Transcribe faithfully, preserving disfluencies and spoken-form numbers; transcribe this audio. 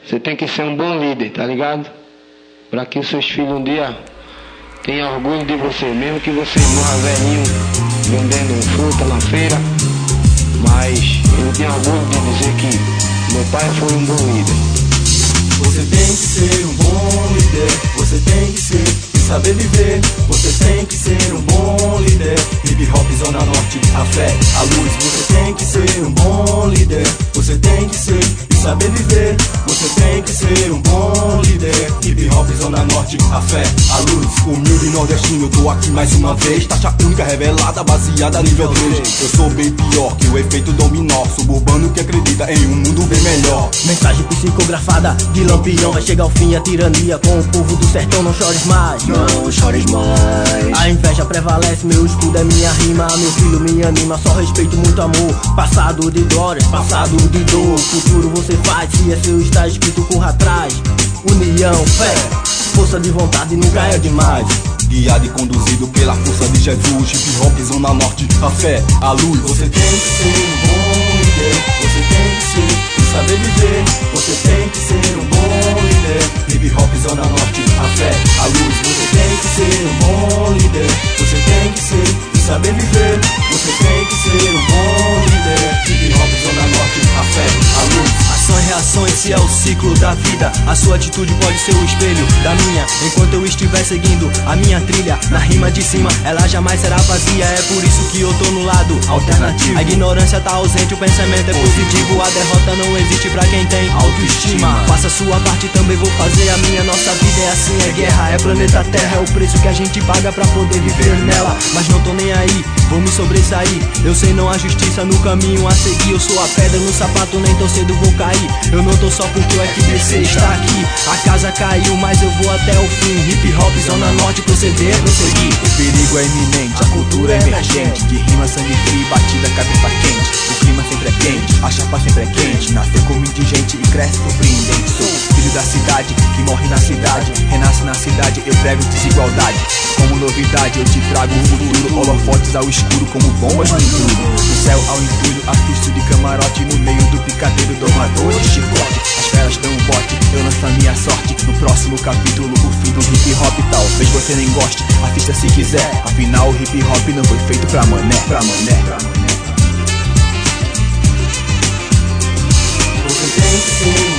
Você tem que ser um bom líder, tá ligado? Para que os seus filhos um dia tenham orgulho de você, mesmo que você morra velhinho vendendo fruta na feira, mas ele tem orgulho de dizer que meu pai foi um bom líder. Você tem que ser um bom líder, você tem que ser e saber viver. Você tem que ser um bom líder. Hip Hop Zona Norte, a fé, a luz. Você tem que ser um bom líder, você tem que ser e saber viver. Você tem que ser um bom líder. Hip Hop Zona Norte, a fé, a luz. Humilde nordestino, tô aqui mais uma vez. Taxa única revelada, baseada nível três. Eu sou bem pior que o efeito dominó. Suburbano que acredita em um mundo bem melhor. Mensagem psicografada de Lampião. Vai chegar ao fim a tirania com o povo do sertão. Não chores mais, Não chores mais. a inveja prevalece, meu escudo é minha rima. Meu filho me anima, só respeito, muito amor. Passado de glórias, passado de dor. Futuro você faz, se é seu está escrito, corra atrás. União, fé, força de vontade nunca é demais. Guiado e conduzido pela força de Jesus. Hip Hop Zona Norte, a fé, a luz. Você tem que ser um bom líder, você tem que ser e saber viver. Você tem que ser um bom líder. Hip Hop Zona Norte, a fé, a luz. Você tem que ser um bom líder, você tem que ser e saber viver. Você tem que ser um bom líder. Hip Hop Zona Norte, a fé, a luz. Ação e reação, esse é o ciclo da vida. A sua atitude pode ser o espelho da minha. Enquanto eu estiver seguindo a minha trilha, na rima de cima, ela jamais será vazia. É por isso que eu tô no lado alternativo. A ignorância tá ausente, o pensamento é positivo. A derrota não existe pra quem tem autoestima. Faça a sua parte, também vou fazer a minha. Nossa vida é assim, é guerra, é planeta Terra. É o preço que a gente paga pra poder viver nela. Mas não tô nem aí, vou me sobressair. Eu sei não há justiça no caminho a seguir. Eu sou a pedra no sapato, nem tão cedo vou cair. Eu não tô só porque o F B C está aqui. A casa caiu, mas eu vou até o fim. Hip Hop Zona Norte, proceder, prosseguir. O perigo é iminente, a cultura é emergente. De rima, sangue frio e batida, cabeça quente. O clima sempre é quente, a chapa sempre é quente. Nasceu como indigente e cresce surpreendente. Sou filho da cidade, que morre na cidade. Renasce na cidade, eu prego desigualdade. Como novidade, eu te trago o futuro. Holofotes ao escuro, como bombas no entulho. Do céu ao entulho, afisto de camarote. No meio do picadeiro, domador de chicote. As feras dão um bote, eu lanço a minha sorte. No próximo capítulo, o fim do hip hop. Talvez você nem goste, assista se quiser. Afinal, o hip hop não foi feito pra mané, pra mané, pra mané. Você tem que ser